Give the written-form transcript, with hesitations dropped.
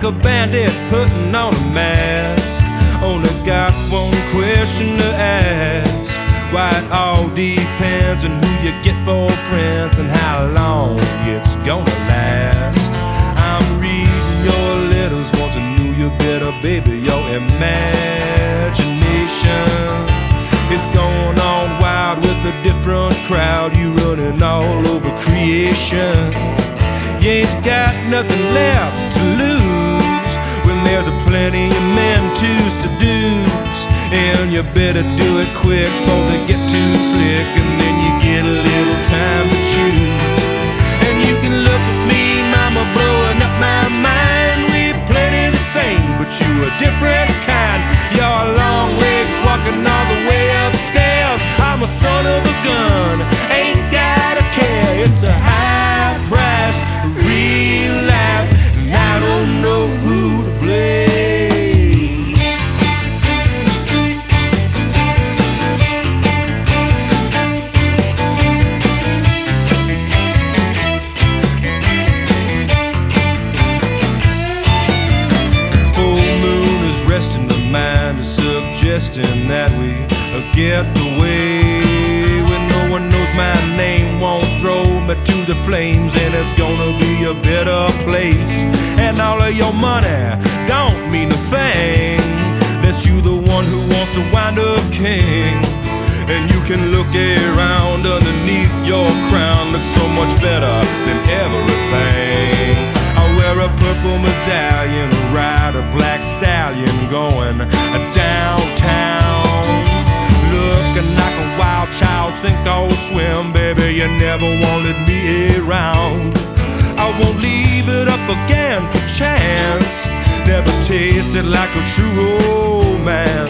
a bandit putting on a mask. Only got one question to ask: why it all depends on who you get for friends and how long it's gonna last. I'm reading your letters, want to know you better, baby. Your imagination is going on wild with a different crowd. You running all over creation. You ain't got nothing left to lose when there's a plenty of men to seduce. And you better do it quick before they get too slick, and then you get a little time to choose. And you can look at me, mama, blowing up my mind. We're plenty the same, but you a different kind. Your long legs walking all the way upstairs. I'm a son of a gun, ain't got a care. It's a high price, real life, and I don't know who to blame. Full moon is resting the mind, is suggesting that we get away when no one knows my name. Won't throw me to the flames, and it's gonna be a better place. And all of your money don't mean a thing unless you the one who wants to wind up king. And you can look around underneath your crown, looks so much better than everything. I wear a purple medallion, ride a black stallion, going downtown, looking like a wild child, sink or swim. Baby, you never wanted me around. I won't leave it up again for chance. Never tasted like a true romance.